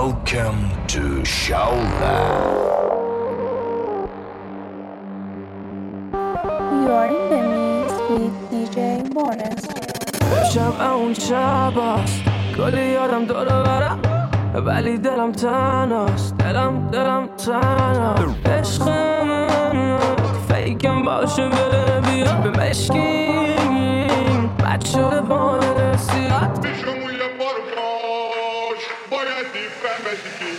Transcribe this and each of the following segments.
Welcome to Showland. You are in the mix with DJ Boris. شب اون شب هست کلی یادم داره برم ولی دلم تنهاست دلم تنهاست عشق من فیکم باشه بره بیا به مشکین بد شده با دل سیاد پیشمون یه بار باش باید دیفن بشیدی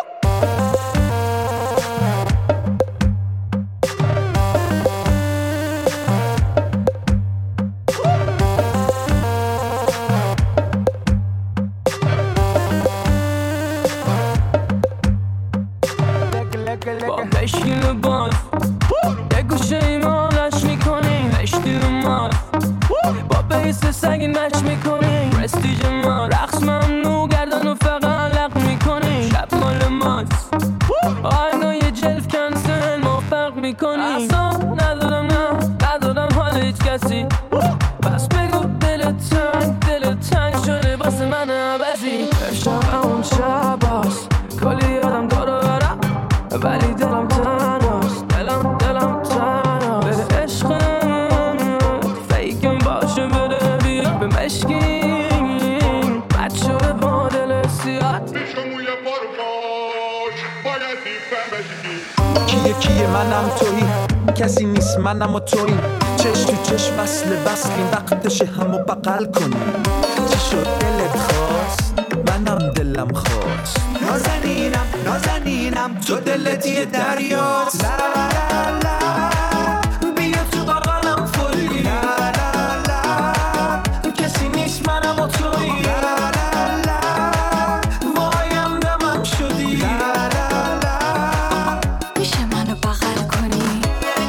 با مشکین باز یه گوشه ایمانش میکنیم اشتی رو ماز با بیس سگین مچ میکنیم رستیج ما رقص ممنوع گردن و فقط لق میکنیم شب مال ماست آینو یه جلف کنسل ما فرق میکنیم اصلا ندارم حال هیچ کسی بس بگو دل تنگ شده باسه من عوضی شب اون شب هست کلی یادم داره برم ولی دلم تنهاست دلم تنهاست بده عشق من فیکم باشه بده بیا به مشکین بد شده با دل سیاد پیشمون یه بار باش باید دیفن بشیدی کیه منم تویی کسی نیست منم و تویی چش تو چش وصلیم وقتشه همو بغل کنیم چی شد دلت خواست منم دلم خواست نازنینم تو دلت یه دریاست لا لا لا بیا تو بغلم فوری لا لا لا کسی نیست منم و تویی لا لا لا وایم دمم شدی لا لا لا میشه منو بغل کنی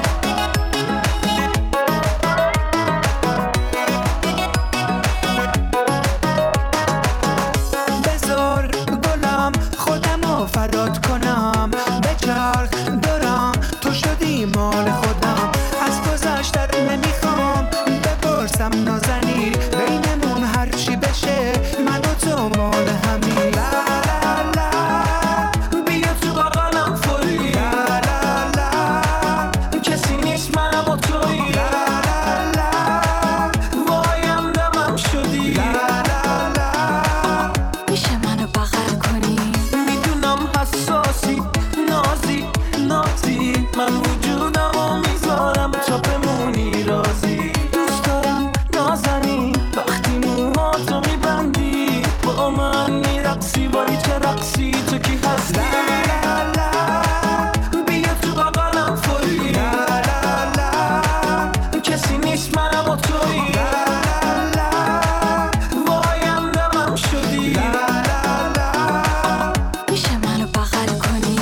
بذار گلم خودمو فدات کنم بچرخ دارم تو شدی مال خودم از گذشتت نمیخوام بپرسم نازنین بینمون هرچی بشه من و تو مال همین لا لا لا بیا تو بغلم فوری لا لا لا کسی نیست منم و تویی لا لا لا وایم دمم شدی لا لا لا میشه منو بغل کنی میدونم حساسی نازی من وجودمو میذارم تا بمونی رازی دوست دارم نازنی وقتی موهاتو میبندی با من میرقصی ولی چه رقصی تو کی هستی لا لا لا بیا تو بغلم فوری لا لا لا کسی نیست منم و تویی لا لا لا وایم دمم شدی لا لا لا میشه منو بغل کنی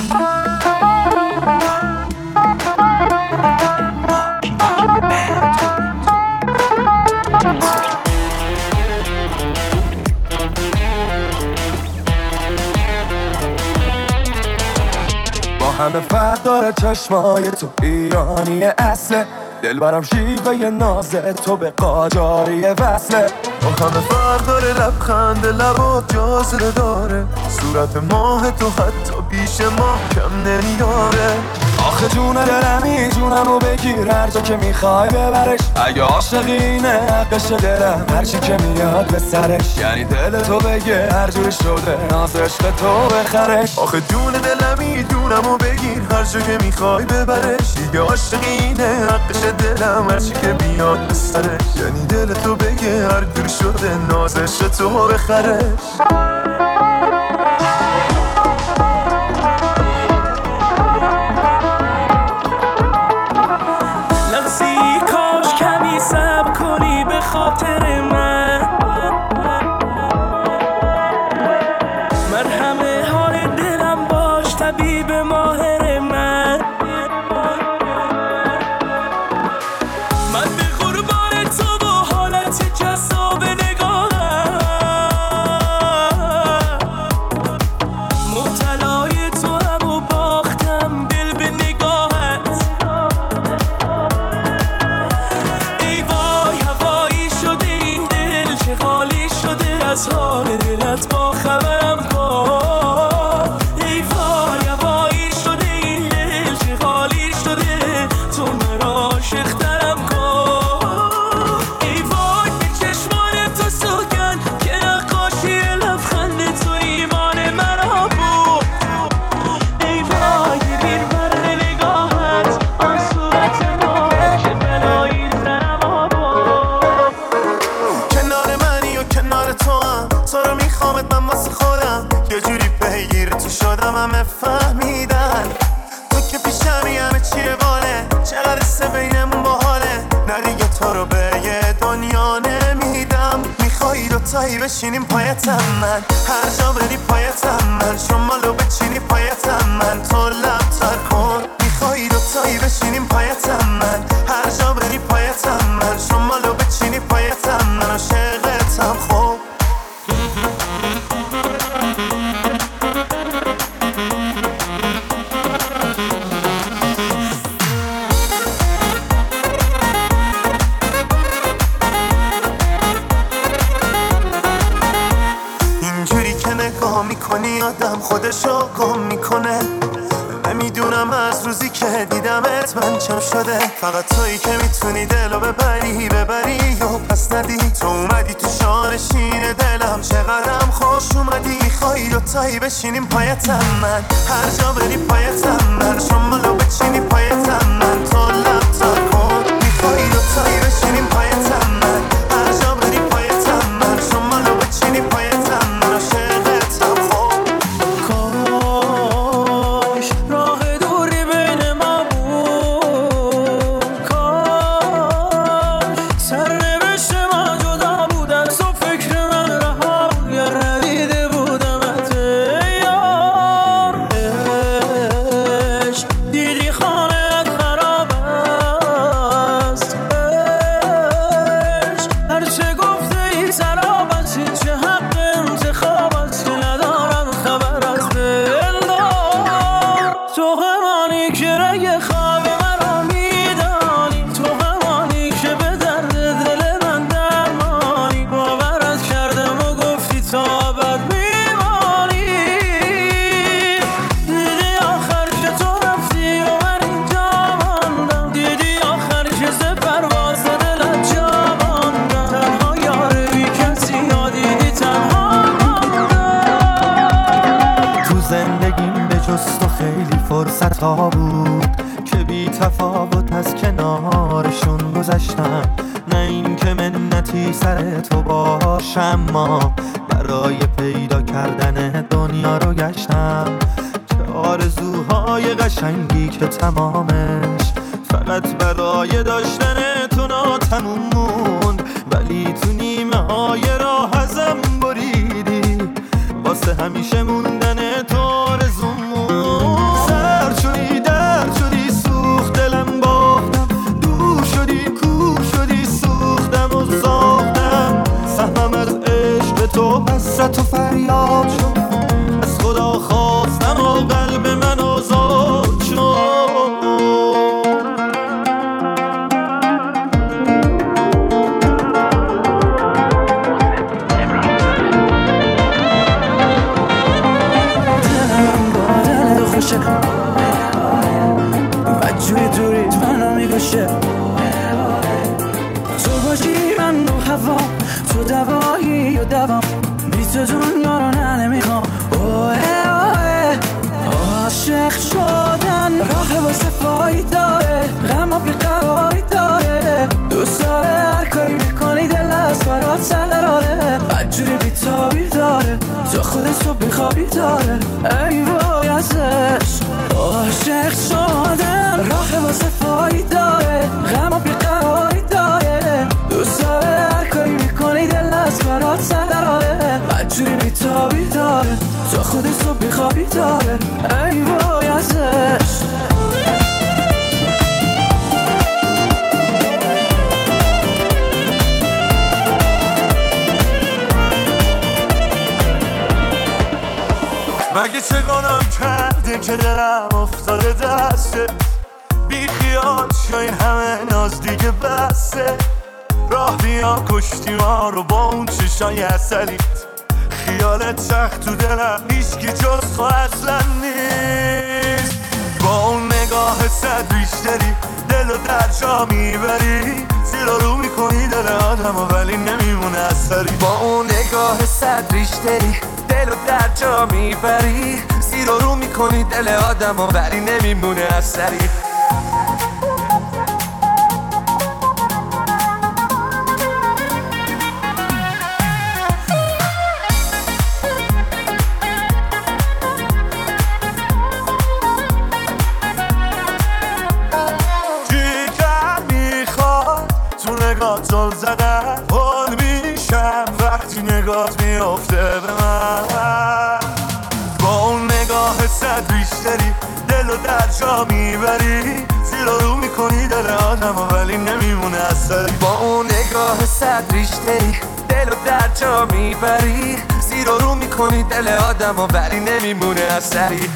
با همه فرق داره چشمای تو ایرانی اصله دلبرم شیوه نازه تو به قاجاری وصله با همه فرق داره لبخند لبات جازه داره صورت ماه تو حتی پیش ما کم نمیاره آخه جون دلمی جونمو بگیر هر جا که میخوای ببرش اگه عاشقینه حقش دلم هرچی که میاد به سرش یعنی دل تو بگه هر جور شده ناز عشق تو بخرش آخه جون دلمی جونمو بگیر هر جا که میخوای ببرش دیگه عاشقینه حقش دلم هرچی که بیاد به سرش یعنی دل تو بگه هر جور شده ناز عشق تو بخرش کاش کمی صبر کنی به خاطر من مرهم حال دلم باش طبیب ماهر من به قربان تو و حالت جذاب نگاهم مبتلای تو هم و باختم دل به نگاهت ای وای هوایی شده این دل چه حالی شده از حال دلت با خبرم کن خودم، تو رو میخوامت من واسه خودم، یه جوری پیگیر تو شدم همه فهمیدن تو که پیشمی همه چیه باله، چقدر سه بینمون باحاله، نه دیگه تو رو به یه دنیا نمیدم. میخوایی دوتایی بشینیم پایتم من، هر جا بری پایتم من، شمالو بچینی پایتم من، تو لب تر کن. میخوایی دوتایی بشینیم پایتم من، هر جا بری پایتم من، شمالو بچینی پایتم من، عاشقتم خوب. اینجوری که نگاه میکنی آدم خودشو گم میکنه، نمیدونم از روزی که دیدمت من چم شده، فقط تویی که میتونی دلو ببری و پس ندی. تو اومدی تو شانشین دلم، چقدرم خوش اومدی. میخوایی دوتایی بشینیم پایتم من، هر جا بری پایتم من، شمالو بچینی پایتم من، تو لب تر کن. میخوایی دوتایی بشینیم پایتم من، هر جا بری پایتم من، شمالو بچینی پایتم من، عاشقتم خوب. کاش راه دوری بین ما بود، کاش سرنوشت ما جدا بود، از تو فکر من رها بود، یا ندیده بودمت یار. عشق دیدی خانه‌ات خراب است، عشق هرچه گفته ای سراب است، هیچ حق انتخاب است که ندارم خبر از دلدار. تو همانی که رگ خواب مرا میدانی، تو همانی که به درد دل من درمانی، باورت کردم و گفتی تا ابد میمانی. دیدی آخر که تو رفتی و من اینجا ماندم، دیدی آخر که ز پرواز دلت جا ماندم، تنها یار بی کسی، یا دیدی تنها ماندم. تو زندگیم به جز تو خیلی فرصت ها بود که بی تفاوت از کنارشون گذشتم، نه این که منتی سر تو باشم، ما برای پیدا کردن دنیا رو گشتم، که آرزوهای قشنگی که تمامش فقط برای داشتن تو ناتموم موند، ولی تو نیمه های راه ازم بریدی، واسه همیشه موندن تو آرزومون. سر شدی درد شدی سوخت دلم باختم، دور شدی کور شدی سوختم و ساختم، سهمم از عشق تو حسرت و فریاد شد، از خدا خواستم و قلب من آزاد شد. دلم با دل تو خوشه، بدجوری دوری تو منو میگوشه، تو باشی من رو هوا، تو دوایی و دوام، بی تو دنیا رو نمیخوام. عاشق شدن راه واسه فایداره، غم و بیقراری داره، دوست داره هر کاری میکنی دل از برات سراره، بدجوری بیتابی داره، تو خودت رو بیخوابی داره، ای وای ازش. عاشق شدن راه واسه فایداره، غم و بیقراری داره، دوست داره هر کاری میکنی دل از برات سراره، بدجوری بیتابی داره، تو خودت رو بیخوابی داره، ای وای ازش. مگه چه گناه کرده که دلم افتاده دسته، بی خیال شو این همه ناز دیگه بسته، راه بیا کشتی ما رو با اون چشای عسلیت، خیالت سخت تو دلم هیچکی جز تو اصلا نیست، با اون نگاه صد بیشتری دلو در جا میبری، زیر رو میکنی دل آدم و ولی نمیمونه اثری، با اون نگاه صد بیشتری دلو در جا میبری، زیر رو میکنی دل آدم و ولی نمیمونه اثری. صاحب من. با اون نگاه صد ریشتری دلو در جا میبری، زیر رو میکنی دل آدمو ولی نمیمونه اثری. با اون نگاه صد ریشتری دلو در جا میبری، زیر رو میکنی دل آدمو ولی نمیمونه اثری.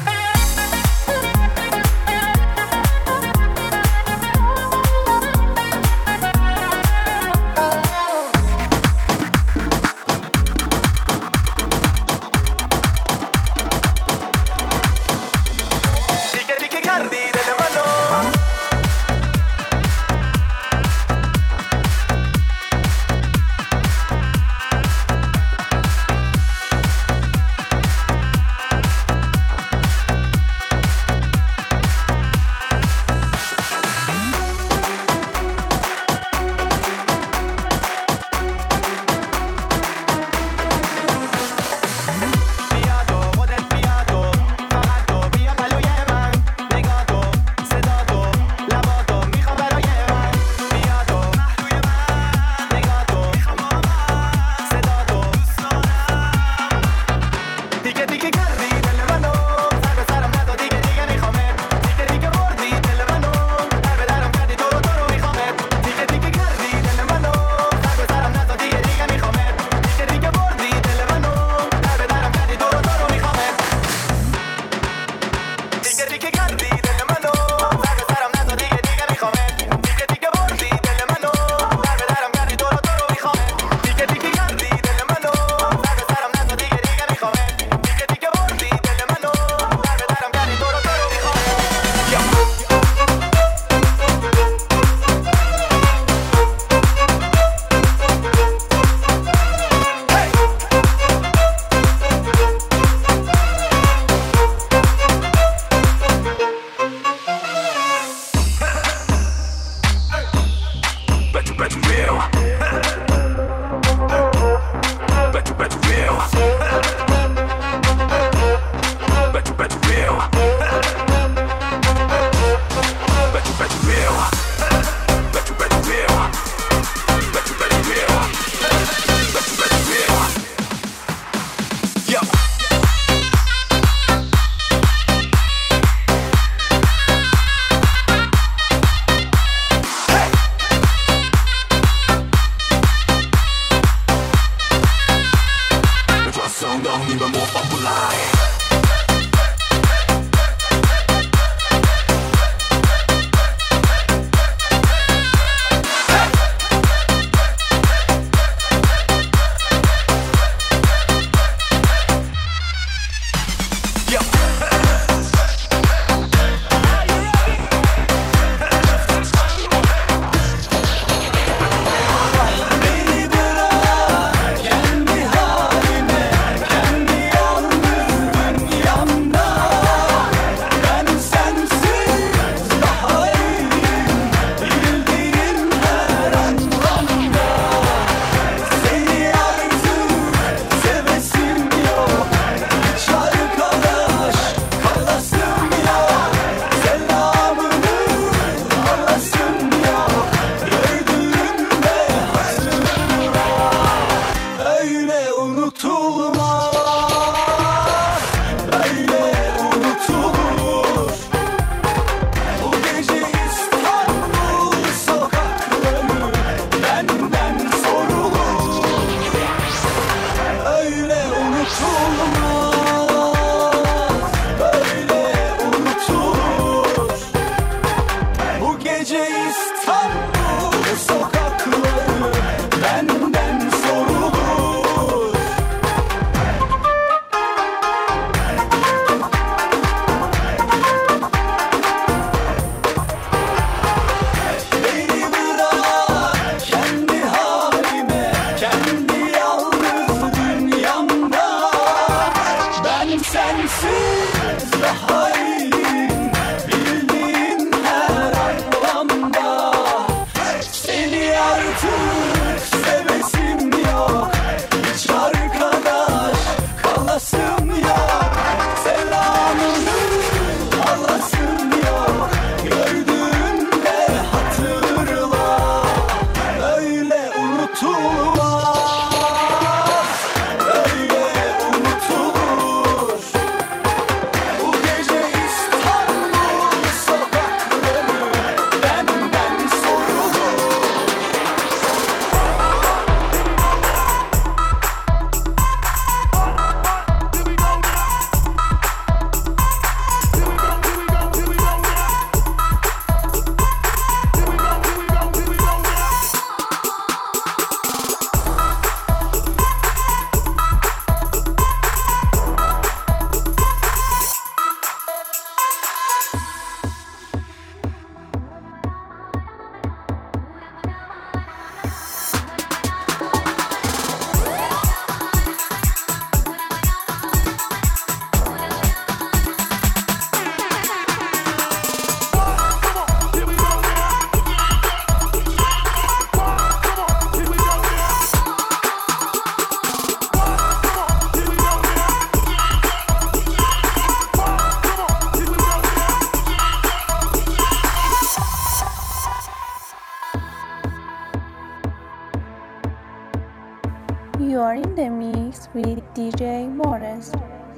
DJ Morris.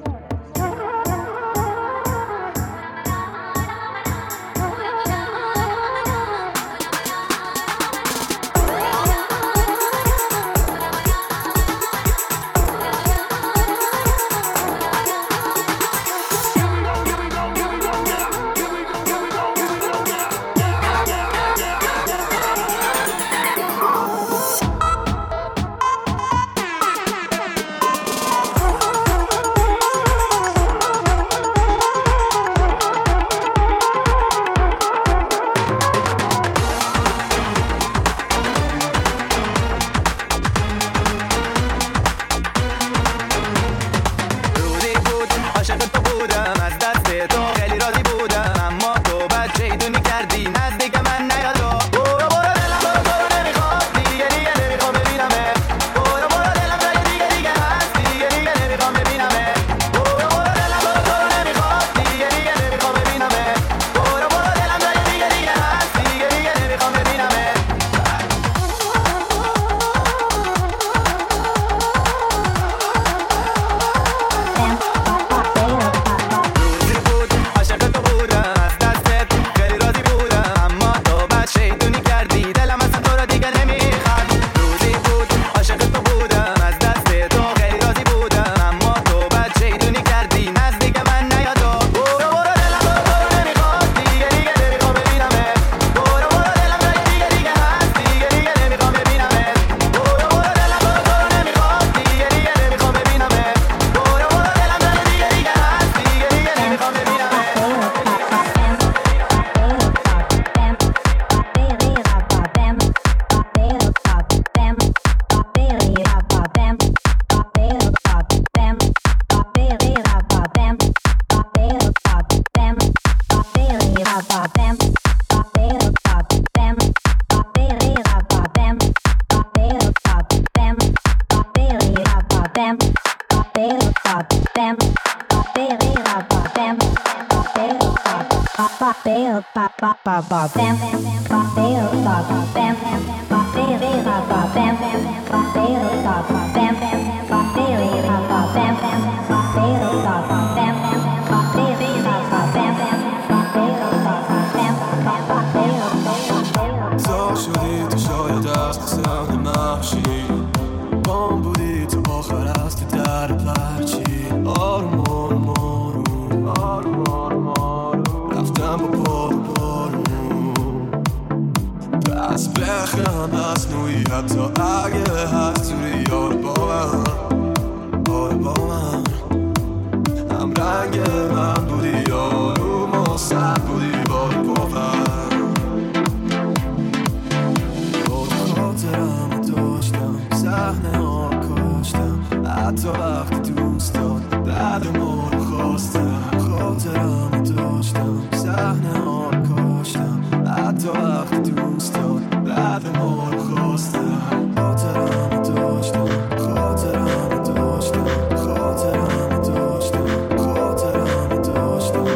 تا شدی تو شاید از قسم محشی بام بودی تو آخر از تو در پرچی آروم آروم آروم آروم آروم رفتم با پارو پس بخم مصنوعی حتی اگه هست توری یار با من هم رنگ من بودی آروم و سر بودی باری باور خاطرم داشتم صحنه ها کاشتم حتی وقتی دوست داد بعد ما رو خواستم خاطرم داشتم صحنه ها کاشتم حتی وقتی دوست داد بعد ما رو خواستم خاطرم داشتم خاطرم داشتم خاطرم داشتم خاطرم داشتم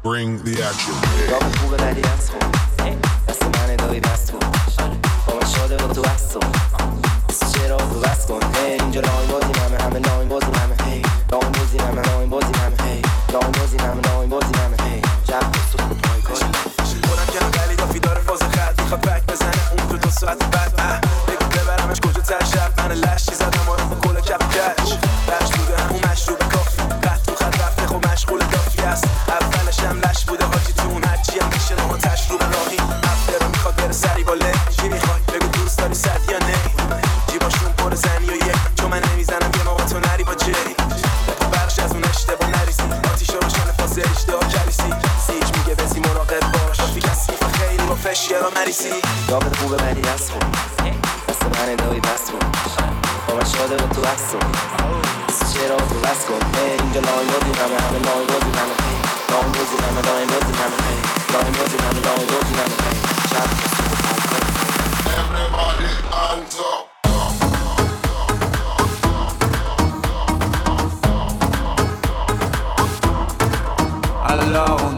Bring the action. راه خوبه ولی از خوب دست من دایی بست کن با من شاده با تو بست کن چرا تو بست کن اینجا لاین بازی همه لاین بازی همه لاین بازی همه لاین بازی همه لاین بازی همه لاین بازی همه جب تو خوب پای کاری خودم کنم ولی دافی داره فاز خط میخواد بک بزنه اون تو 2 ساعت بعد بگو ببرمش کجا تر شب من لشی زدم آره با کل کپ کش لش بوده همون مشروب کافی قط تو خط رفته خب مشغول دافی است اولش هم لش بوده حاجی تون هرچی هم میشه اما تشروب راهی هفته رو میخواد بره سری باله چی میخوای بگو دوست داری صد یا نه جیباشون پر زنی و یک چون من نمیزنم یه موقع تو نری با جری برش از اون اشتباه نریسی آتیش رو روشن فاصل اشتباه کریسی سیج میگه بزی مراقب باش آفی کسیف خیلی با فشیرا مریسی داغت خوبه ولی از خوب دست من دایی بست کن با من شاده با تو بست کن چرا تو بست کن اینجا لاین بازی همه لاین بازی همه لاین بازی همه لاین بازی همه لاین بازی همه لاین بازی همه شب Everybody hands up. Alors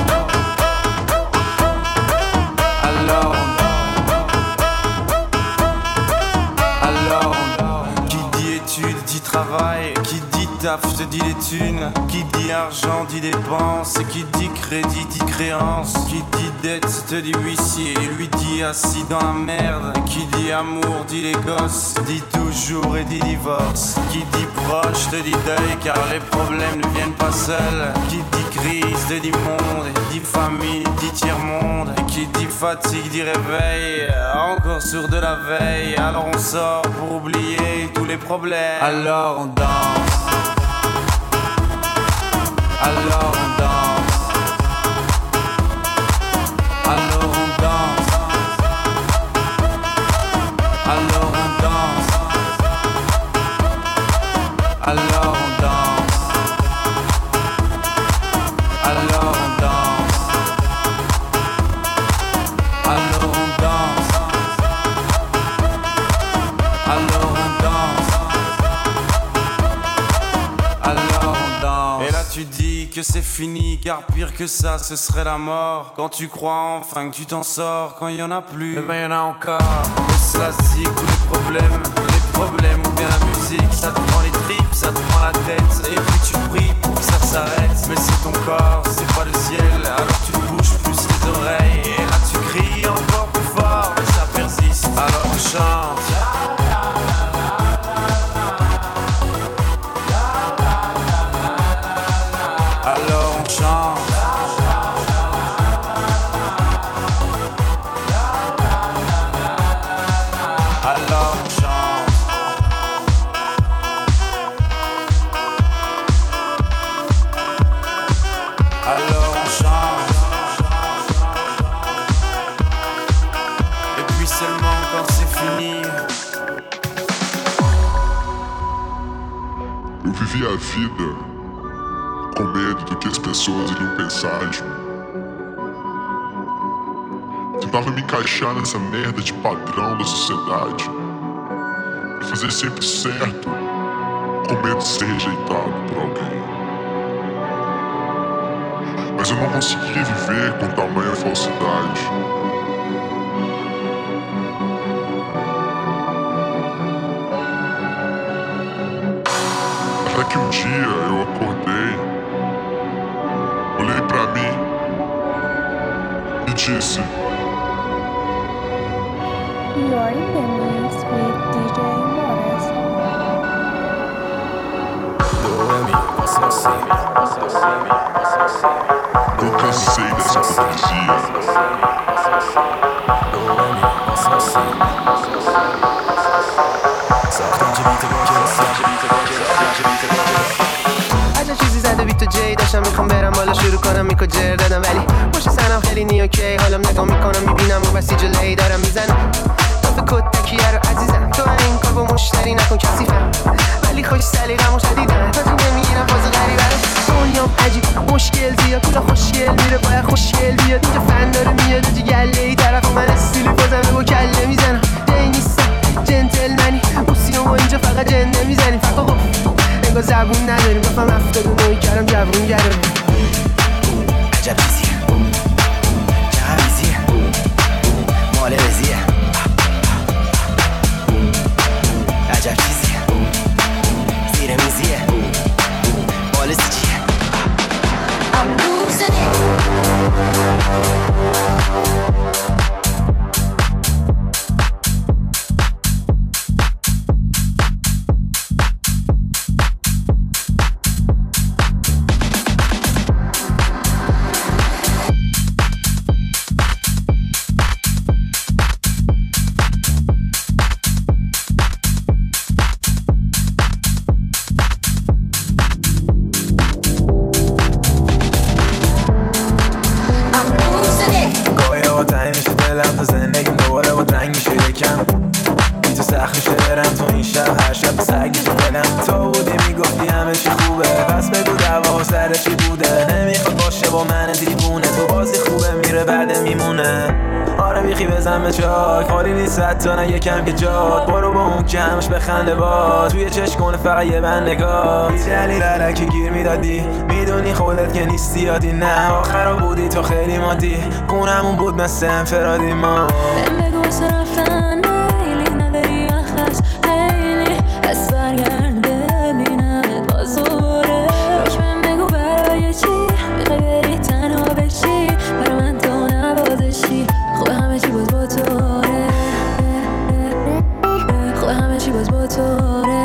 qui dit études dit travail, qui dit taf te dit les thunes, qui dit argent dit dépenses, qui dit crédit dit créance, qui dit dette te dit huissier, lui dit assis dans la merde, qui dit amour dit les gosses, dit toujours et dit divorce, qui dit proche te dit deuil car les problèmes ne viennent pas seuls, qui dit crise te dit monde, dit famille dit tiers-monde, qui dit fatigue dit réveil, encore sur de la veille, alors on sort pour oublier tous les problèmes, alors on danse. Alors on danse. Alors on danse. Alors on danse. Alors on danse. Alors on danse. Alors on danse. Alors on danse. Alors on danse. Et là tu dis que c'est fini, car pire que ça ce serait la mort. Quand tu crois enfin que tu t'en sors, quand il y en a plus, eh ben y en a encore. Le classique ou les problèmes ou bien la musique, ça te prend les tripes, ça te prend la tête. Et puis tu pries pour que ça s'arrête, mais c'est ton corps, c'est pas le ciel. Alors tu te bouges plus les oreilles, et là tu cries encore plus fort, mais ça persiste. Alors on chante. Alors on chante. Alors on chante. Alors on chante. Et puis seulement quand c'est fini. Eu vivi a vida com medo do que as pessoas iriam pensar de mim. Tentava me encaixar nessa merda de padrão da sociedade e fazer sempre certo, com medo de ser rejeitado por alguém. Mas eu não conseguia viver com tamanha falsidade. Até que um dia eu acordei, olhei pra mim e disse: You are in the mix with DJ Morris. eu cansei dessa hipocrisia. عجب چیزی زده بی تو جی داشتم میخوام برم بالا شروع کنم میکو جر دادم ولی پشت سرم خیلی نیوکی حالم نگاه میکنم میبینم و بسی جلوی دارم میزنم تو کد تکیه رو عزیزم تو این کار با مشتری نکن کسیفم ولی خوش سلیقم و شدیدن تا تو نمیگیرم باز غریبه دنیام عجیب مشکل زیاد کلا خوشگل میره باید خوشگل بیاد اینجا فن داره میاد اینجا گله ای طرف من استیلی بازمه با کله میزنم دی نیستم جنتلمنی موسیوم و اینجا فقط جنده میزنیم فقط انگار زبون نداریم گفتم 79 کردم جوون گرم عجب تنگ میشه دلم تا زندگیم دوباره با رنگ میشه یکم تو سخت میشه برم تو این شب هر شب سگی تو دلم تو بودی میگفتی همه چی خوبه پس بگو دعوا سر چی بوده نمیخواد باشه با من دیوونه تو بازی خوبه میره بعد میمونه آره بیخی بزن به چاک خالی نیست حتی نه یکم که جاد برو با اون که همش بخنده باز توی چشم کنه فقط یه بند نگاه بی دلیل علکی گیر میدادی میدونی خودت که نیستی یادی نه آخرا بودی تو خیلی مادی خونمون بود مثل انفرادی ما بگو واسه رفتن میلی نداری اخش خیلی از برگرد ببینمت باز دوباره روش من بگو برای چی میخوای بری تنها بشی برای من تو نبازشی خوبه همه چی باز با توره خوبه همه چی باز با توره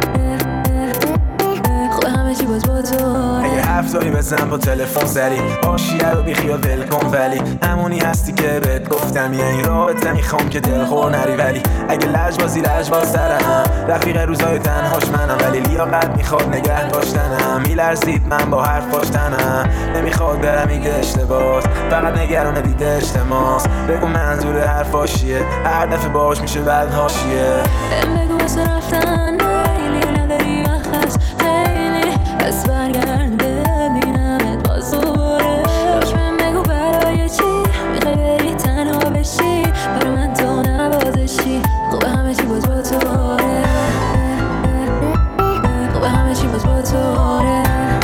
خوبه همه چی باز با توره اگه حرف داری بزن با تلفن سری آشیه رو بیخیال ول کن ولی همونی هستی که بهت گفتم یه این رابطه میخوام که دلخور نری ولی اگه لجباز سرم رفیق روزای تنهاش منم ولی لیاقت میخواد نگه داشتنم میلرزید من با حرف پاشتنم نمیخواد برم میگه اشتباس فقط نگرانه دیده اجتماس بگو منظور حرفاش چیه هر دفعه باش میشه بعد حاشیه بگو واسه رفتن میلی نداری اخش خیلی از برگرد ببینمت باز دوباره روش من بگو برای چی میخوای بری تنها بشی برای من تو نبازشی خوبه همه چی باز با توره خوبه همه چی باز با توره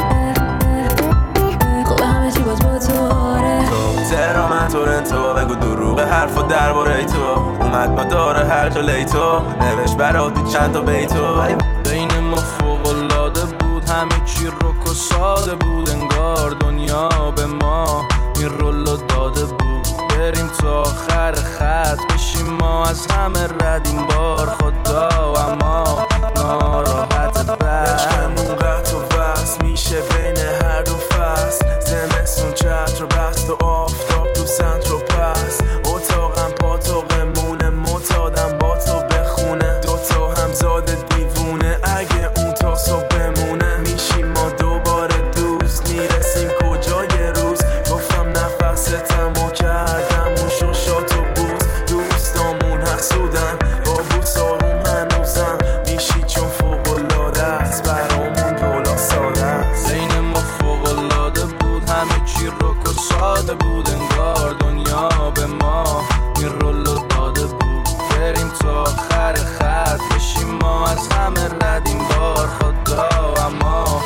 خوبه همه چی باز با توره ترا من تورنتو بگو دروغ حرف و درباره تو اومد ما داره هر جلوی تو نوشت برات چند تا بیتو بین ما فوق‌العاده بود همه چی رک و ساده بود انگار دنیا به ما این رولو داده بود بریم تا آخر خط بشیم ما از همه رد این بار خدا اما ناراحت عشقمون قطع و وصل میشه بین هر دو فصل زمستون چتر و بست و آفتاب تو سنتر و پس اتاقم پاتاقمونه معتادم با تو بخونه دوتا همزاد دیوونه اگه اون تا صبح بمونه میشیم ما دوباره دوست میرسیم کجای روز گفتم نفستم و کردم اون شوشات و بوز دوستامون حسودن با بوس آروم هنوزم میشی چون فوق‌العاده است برامون دولا ساده است بین ما فوق‌العاده بود همه چی رک و ساده بود انگار دنیا به ما این رولو داده بود بریم تا آخر خط بشیم ما از همه رد این بار خدا اما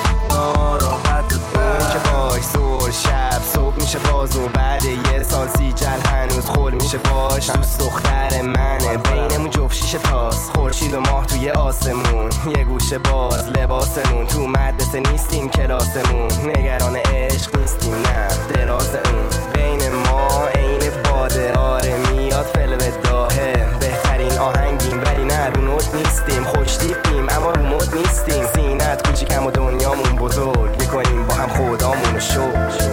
ناراحت که باش زور شب صبح میشه باز و بعد یه سال سیجل هنوز خول میشه باش دوست دختر منه بینمون جفت شیشه تاس خورشید و ماه توی آسمون یه گوشه باز لباسمون تو مدرسه نیستیم کلاسمون نگران عشق نیستیم نه دراز اون بین ما عین باده آره میاد فلو داهه بهترین آهنگیم ولی نه رو نوت نیستیم خوش تیپیم اما رو مد نیستیم سینت کوچیکم و دنیامون بزرگ میکنیم با هم خدامونو شکر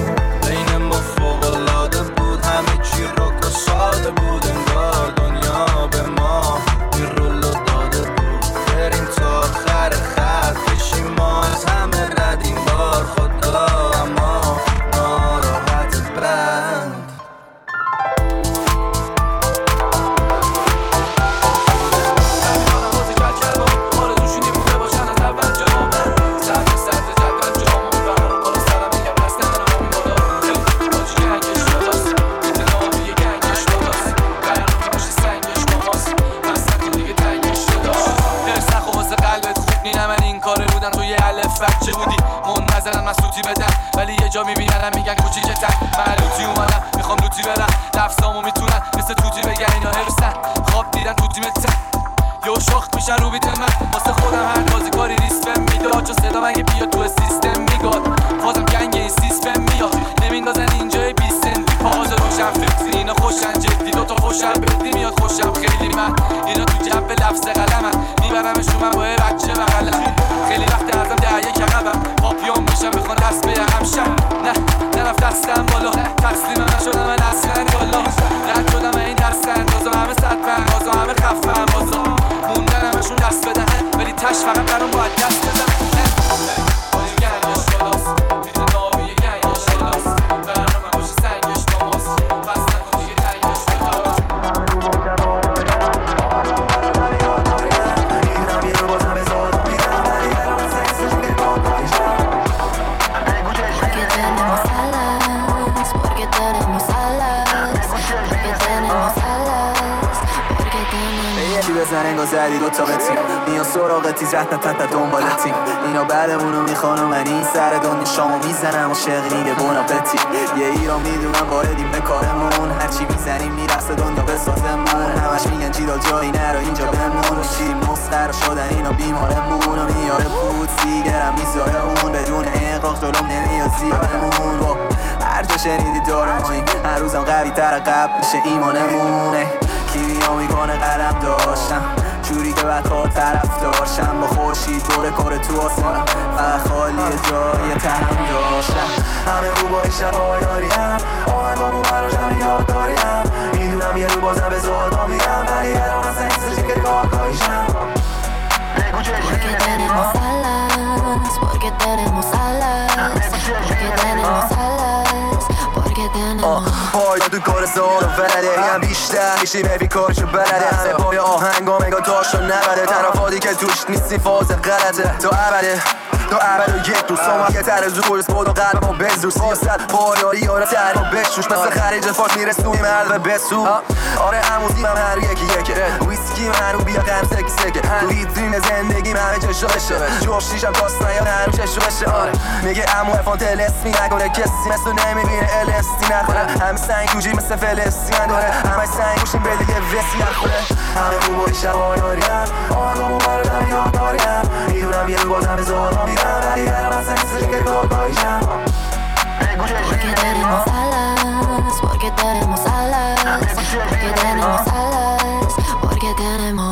بین ما فوق‌العاده بود همه چی رک و ساده بود انگار دنیا به ما این رولو داده بود بریم تا آخر خط بشیم ما از همه رد این بار خدا اما ناراحت برند بچه بودی منتظرن من سوتی بدن ولی یه جا میبیننم میگن کوچیکتر من لوتی اومدم میخوام لوتی برم نفسامو میتونن مثل توتی بگن اینا هرسن خواب دیدن توتی متن یه شاخت میشن رو بیت من واسه خودم هر بازی کاری ریسپم میداد چون صدا مگه بیاد تو سیستم میگاد بازم گنگ این سیستم میاد نمیندازن اینجای 20 سنتی پاز روشن فکری اینا خوشن جدی دوتا خوشن بدی میاد خوشم خیلی من اینا تو جنب لفظ قلمن میبرمشون من با بچه بغلم خیلی وقت ازم دعیه عقبم پاپیون میشم بخوان دست به همشم نه نرفت دستم بالا تسلیم نشدم من اصلا بالا رد شدم این دستن بازم همه صدفن بازم همه خفن بازم موندن همشون دست بدن ولی تش فقط برام باید دست بزن گنگش زدی دوتا بتیم میان سراغ تیز رت نتت دنبالتیم اینا بعدمونو میخوان و من این سر دنیا شامو میزنم و شغنیده بونا بتیم یه ایران میدونم واردیم به کارمون هرچی میزنیم میرسه دنیا به سازمون همش میگن جیدال جایی نرو اینجا بمون شیریم مسخر شدن اینا بیمارمون و میاره بود سیگرم میذاره اون بدون اقراق جلوم نمیاد زیادمون هر جا شنیدی دارماییم هر روزم قوی تر قبل میشه ایمانمونه کیمیا میکنه قلم داشتم جوری که بعد خواه طرف داشتم با خورشید دوره کره تو آسمان فقط خالی جای تنم داشتم همه خوبای شبای داریم آهنگامون براش همه یاد داریم میدونم یه رو بازم به زهدا میگم ولی برام اصلا این سرشی که کارگاهیشم Porque tenemos alas, porque tenemos alas, porque tenemos alas, porque tenemos پایدا تو کار سال و ولده هم بیشتر میشیم بی کارشو بلده همه پای آهنگا مگا داشت و نبده طرفاتی که توش نیستی فاز غلطه تا ابده تا اول و یک روز سامان یه تر زور اسپود و قلب ما بزرگ سیاست پایداری آره تحریم و بشوش مثل خریج فاش میرسونی مرد به بسو آره هموزیم هم هر یکی یکه ویسکی منو بیا قرم سکی سکه تو ویترین زندگیم همه چشو بشه جوشیشم کاست نیا نرم چشو بشه آره میگه امو افان تلسمی نکنه کسی مثل نمیبینه الستی نکنه همه سنگ کوجی مثل فلسطین داره همه سنگ گوشیم به دیگه وسی نخوره همه خوبای شبای داریم آهنگامون برادم یاد داریم میدونم یه رو بازم به زهدا ولی برام اصلا این سرشی که کارگاهیشم Porque tenemos alas, porque tenemos alas, porque tenemos alas, porque tenemos